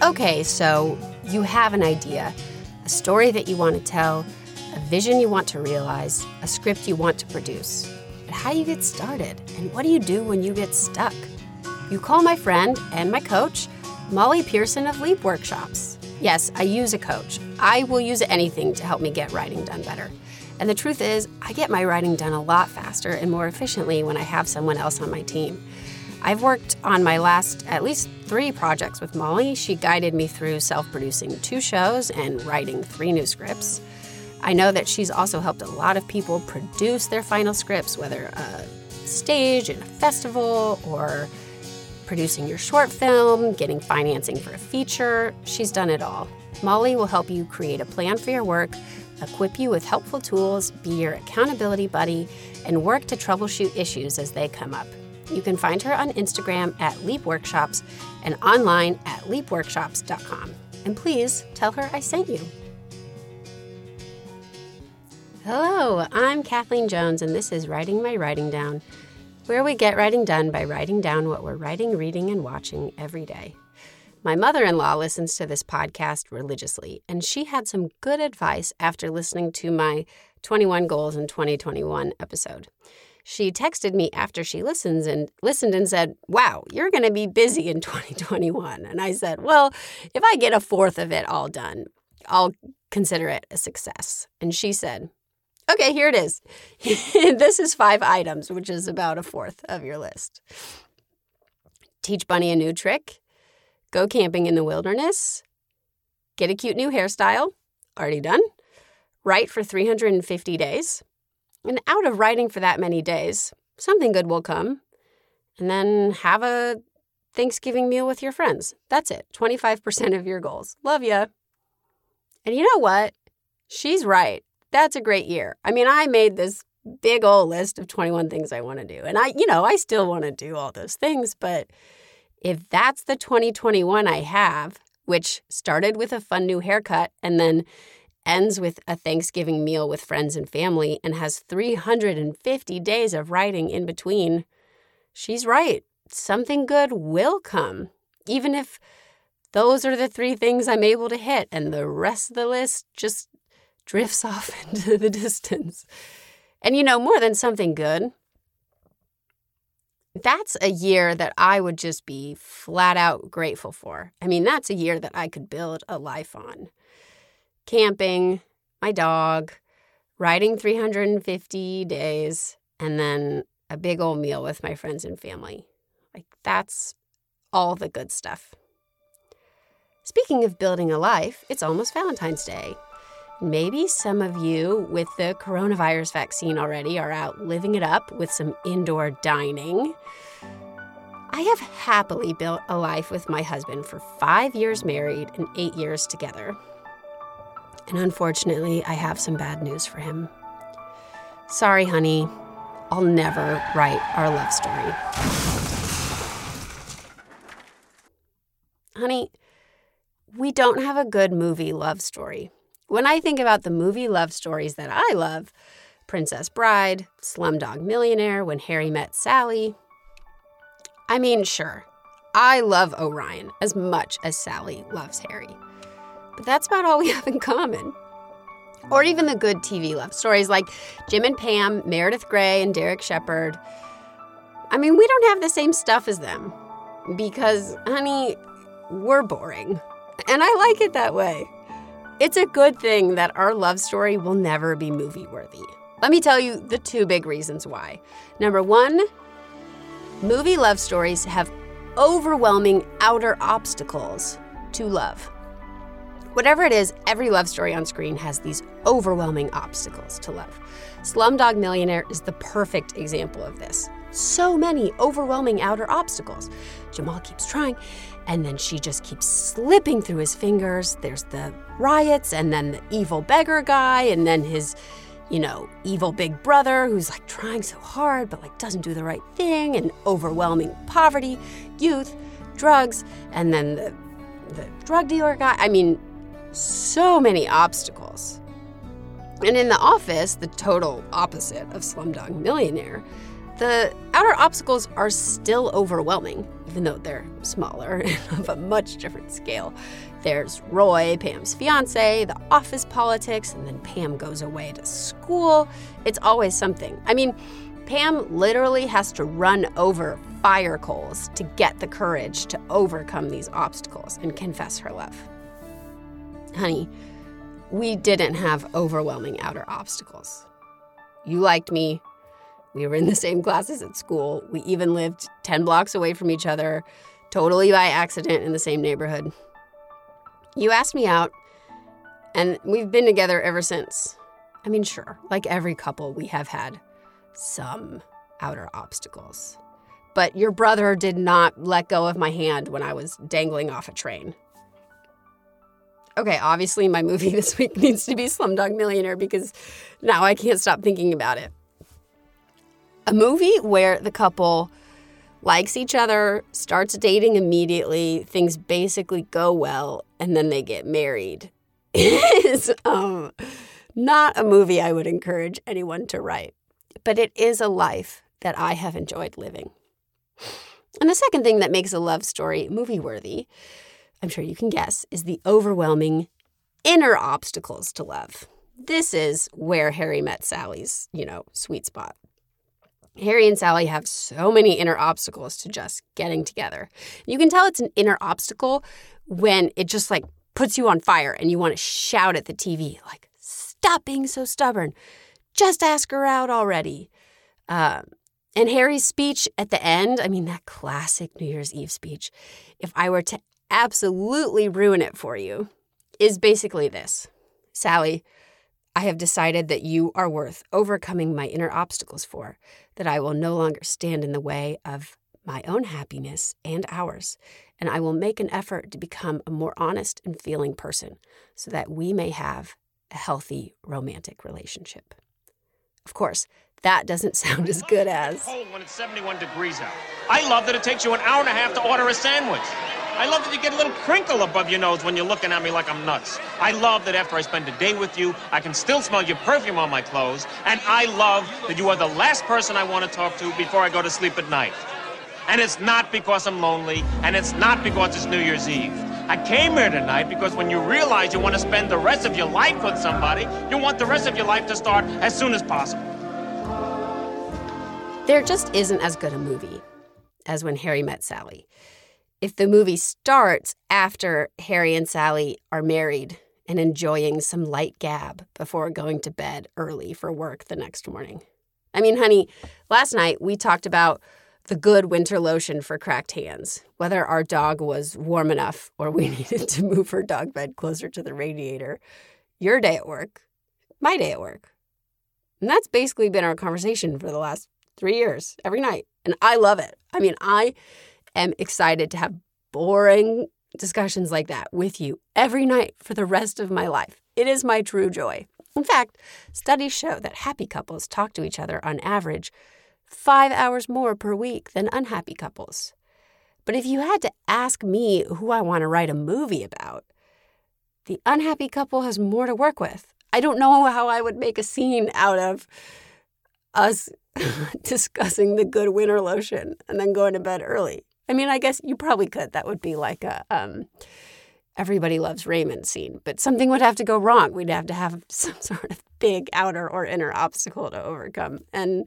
Okay, so you have an idea, a story that you want to tell, a vision you want to realize, a script you want to produce. But how do you get started? And what do you do when you get stuck? You call my friend and my coach, Molly Pearson of Leap Workshops. Yes, I use a coach. I will use anything to help me get writing done better. And the truth is, I get my writing done a lot faster and more efficiently when I have someone else on my team. I've worked on my last at least 3 projects with Molly. She guided me through self-producing 2 shows and writing 3 new scripts. I know that she's also helped a lot of people produce their final scripts, whether a stage in a festival or producing your short film, getting financing for a feature. She's done it all. Molly will help you create a plan for your work, equip you with helpful tools, be your accountability buddy, and work to troubleshoot issues as they come up. You can find her on Instagram at Leap Workshops and online at leapworkshops.com. And please tell her I sent you. Hello, I'm Kathleen Jones, and this is Writing My Writing Down, where we get writing done by writing down what we're writing, reading, and watching every day. My mother-in-law listens to this podcast religiously, and she had some good advice after listening to my 21 Goals in 2021 episode. She texted me after she listened and said, "Wow, you're going to be busy in 2021." And I said, "Well, if I get a fourth of it all done, I'll consider it a success." And she said, "Okay, here it is. This is 5 items, which is about a fourth of your list. Teach Bunny a new trick. Go camping in the wilderness. Get a cute new hairstyle. Already done. Write for 350 days. And out of writing for that many days, something good will come. And then have a Thanksgiving meal with your friends. That's it. 25% of your goals. Love ya." And you know what? She's right. That's a great year. I mean, I made this big old list of 21 things I want to do. And I still want to do all those things. But if that's the 2021 I have, which started with a fun new haircut and then ends with a Thanksgiving meal with friends and family and has 350 days of writing in between, she's right. Something good will come, even if those are the 3 things I'm able to hit and the rest of the list just drifts off into the distance. And more than something good, that's a year that I would just be flat out grateful for. I mean, that's a year that I could build a life on. Camping, my dog, writing 350 days, and then a big old meal with my friends and family. That's all the good stuff. Speaking of building a life, it's almost Valentine's Day. Maybe some of you with the coronavirus vaccine already are out living it up with some indoor dining. I have happily built a life with my husband for 5 years married and 8 years together. And unfortunately, I have some bad news for him. Sorry, honey. I'll never write our love story. Honey, we don't have a good movie love story. When I think about the movie love stories that I love, Princess Bride, Slumdog Millionaire, When Harry Met Sally, I mean, sure, I love Orion as much as Sally loves Harry. But that's about all we have in common. Or even the good TV love stories like Jim and Pam, Meredith Grey, and Derek Shepherd. I mean, we don't have the same stuff as them because, honey, we're boring. And I like it that way. It's a good thing that our love story will never be movie-worthy. Let me tell you the 2 big reasons why. Number 1, movie love stories have overwhelming outer obstacles to love. Whatever it is, every love story on screen has these overwhelming obstacles to love. Slumdog Millionaire is the perfect example of this. So many overwhelming outer obstacles. Jamal keeps trying, and then she just keeps slipping through his fingers. There's the riots, and then the evil beggar guy, and then his, evil big brother who's trying so hard but doesn't do the right thing, and overwhelming poverty, youth, drugs, and then the drug dealer guy. I mean, so many obstacles. And in The Office, the total opposite of Slumdog Millionaire, The outer obstacles are still overwhelming, even though they're smaller and of a much different scale. There's Roy, Pam's fiance, the office politics, and then Pam goes away to school. It's always something. I mean, Pam literally has to run over fire coals to get the courage to overcome these obstacles and confess her love. Honey, we didn't have overwhelming outer obstacles. You liked me. We were in the same classes at school. We even lived 10 blocks away from each other, totally by accident in the same neighborhood. You asked me out, and we've been together ever since. I mean, sure, like every couple, we have had some outer obstacles. But your brother did not let go of my hand when I was dangling off a train. Okay, obviously my movie this week needs to be Slumdog Millionaire because now I can't stop thinking about it. A movie where the couple likes each other, starts dating immediately, things basically go well, and then they get married is not a movie I would encourage anyone to write. But it is a life that I have enjoyed living. And the second thing that makes a love story movie-worthy, I'm sure you can guess, is the overwhelming inner obstacles to love. This is where Harry met Sally's, sweet spot. Harry and Sally have so many inner obstacles to just getting together. You can tell it's an inner obstacle when it just puts you on fire and you want to shout at the TV, stop being so stubborn. Just ask her out already. And Harry's speech at the end, that classic New Year's Eve speech, if I were to absolutely ruin it for you, is basically this. Sally, I have decided that you are worth overcoming my inner obstacles for, that I will no longer stand in the way of my own happiness and ours, and I will make an effort to become a more honest and feeling person so that we may have a healthy romantic relationship. Of course, that doesn't sound as good as... Cold when it's 71 degrees out. I love that it takes you an hour and a half to order a sandwich. I love that you get a little crinkle above your nose when you're looking at me like I'm nuts. I love that after I spend a day with you, I can still smell your perfume on my clothes. And I love that you are the last person I want to talk to before I go to sleep at night. And it's not because I'm lonely, and it's not because it's New Year's Eve. I came here tonight because when you realize you want to spend the rest of your life with somebody, you want the rest of your life to start as soon as possible. There just isn't as good a movie as When Harry Met Sally. If the movie starts after Harry and Sally are married and enjoying some light gab before going to bed early for work the next morning. Honey, last night we talked about the good winter lotion for cracked hands, whether our dog was warm enough or we needed to move her dog bed closer to the radiator. Your day at work, my day at work. And that's basically been our conversation for the last 3 years, every night. And I love it. I am excited to have boring discussions like that with you every night for the rest of my life. It is my true joy. In fact, studies show that happy couples talk to each other on average 5 hours more per week than unhappy couples. But if you had to ask me who I want to write a movie about, the unhappy couple has more to work with. I don't know how I would make a scene out of us discussing the good winter lotion and then going to bed early. I guess you probably could. That would be like a Everybody Loves Raymond scene. But something would have to go wrong. We'd have to have some sort of big outer or inner obstacle to overcome. And,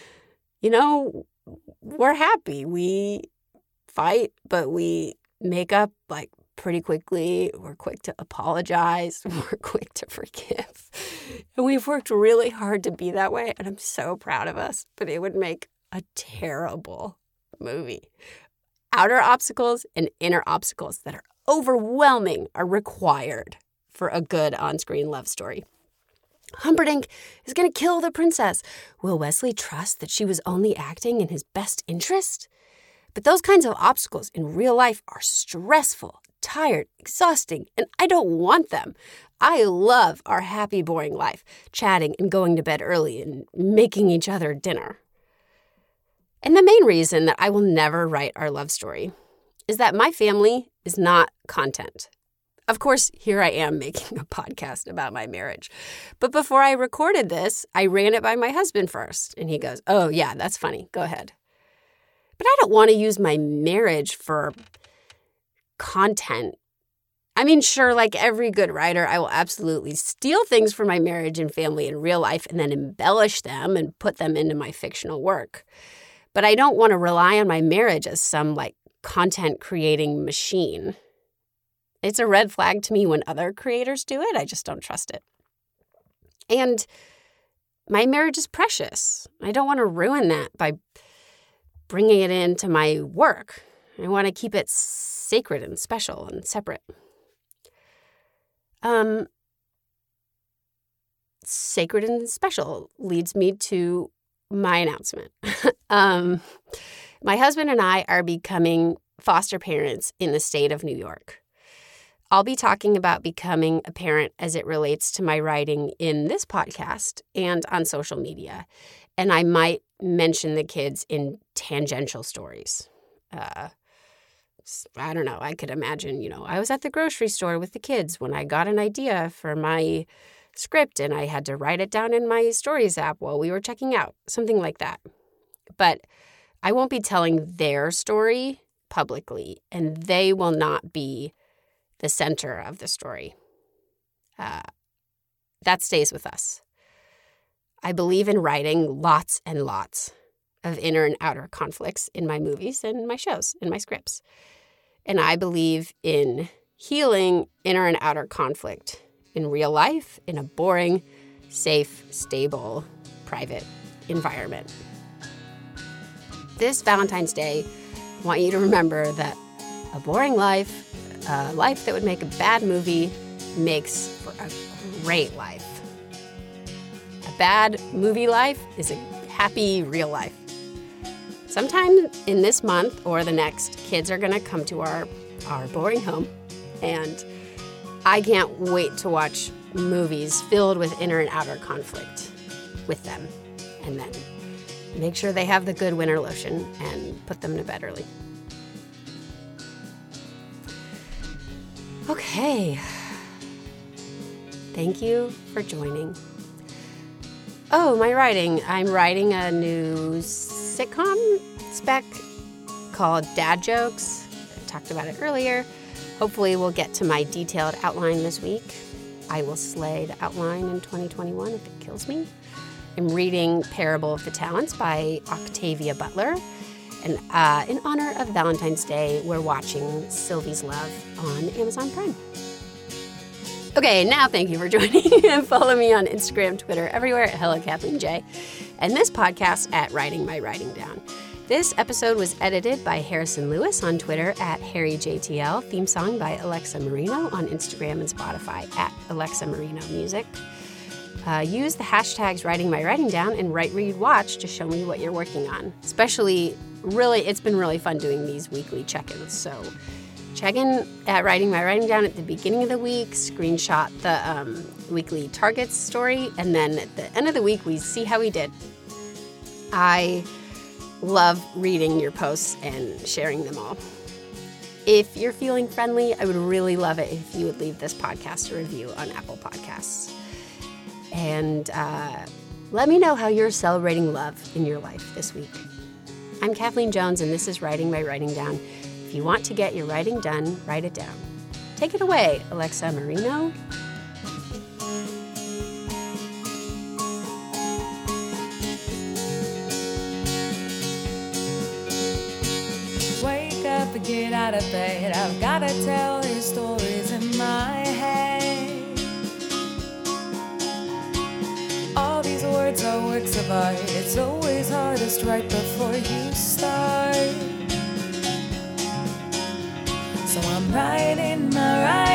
we're happy. We fight, but we make up pretty quickly. We're quick to apologize. We're quick to forgive. And we've worked really hard to be that way. And I'm so proud of us. But it would make a terrible movie. Outer obstacles and inner obstacles that are overwhelming are required for a good on-screen love story. Humperdinck is going to kill the princess. Will Wesley trust that she was only acting in his best interest? But those kinds of obstacles in real life are stressful, tired, exhausting, and I don't want them. I love our happy, boring life, chatting and going to bed early and making each other dinner. And the main reason that I will never write our love story is that my family is not content. Of course, here I am making a podcast about my marriage. But before I recorded this, I ran it by my husband first. And he goes, oh, yeah, that's funny. Go ahead. But I don't want to use my marriage for content. I mean, sure, like every good writer, I will absolutely steal things from my marriage and family in real life and then embellish them and put them into my fictional work. But I don't want to rely on my marriage as some like content creating machine. It's a red flag to me when other creators do it. I just don't trust it. And my marriage is precious. I don't want to ruin that by bringing it into my work. I want to keep it sacred and special and separate. Sacred and special leads me to my announcement. My husband and I are becoming foster parents in the state of New York. I'll be talking about becoming a parent as it relates to my writing in this podcast and on social media. And I might mention the kids in tangential stories. I don't know. I could imagine, I was at the grocery store with the kids when I got an idea for my script and I had to write it down in my stories app while we were checking out, something like that. But I won't be telling their story publicly, and they will not be the center of the story. That stays with us. I believe in writing lots and lots of inner and outer conflicts in my movies and my shows and my scripts. And I believe in healing inner and outer conflict in real life in a boring, safe, stable, private environment. This Valentine's Day, I want you to remember that a boring life, a life that would make a bad movie, makes for a great life. A bad movie life is a happy real life. Sometime in this month or the next, kids are going to come to our boring home, and I can't wait to watch movies filled with inner and outer conflict with them, and then make sure they have the good winter lotion and put them to bed early. Okay. Thank you for joining. Oh, my writing. I'm writing a new sitcom spec called Dad Jokes. I talked about it earlier. Hopefully we'll get to my detailed outline this week. I will slay the outline in 2021 if it kills me. I'm reading Parable of the Talents by Octavia Butler. And in honor of Valentine's Day, we're watching Sylvie's Love on Amazon Prime. Okay, now thank you for joining. And follow me on Instagram, Twitter, everywhere at Hello Kathleen J. And this podcast at Writing My Writing Down. This episode was edited by Harrison Lewis on Twitter at HarryJTL. Theme song by Alexa Marino on Instagram and Spotify at Alexa Marino Music. Use the hashtags Writing My Writing Down and Write, Read, Watch to show me what you're working on. Especially, it's been really fun doing these weekly check-ins. So check in at Writing My Writing Down at the beginning of the week, screenshot the weekly targets story, and then at the end of the week, we see how we did. I love reading your posts and sharing them all. If you're feeling friendly, I would really love it if you would leave this podcast a review on Apple Podcasts. And let me know how you're celebrating love in your life this week. I'm Kathleen Jones, and this is Writing My Writing Down. If you want to get your writing done, write it down. Take it away, Alexa Marino. Wake up and get out of bed. I've gotta tell these stories in my head. All these words are works of art. It's always hardest right before you start. So I'm writing my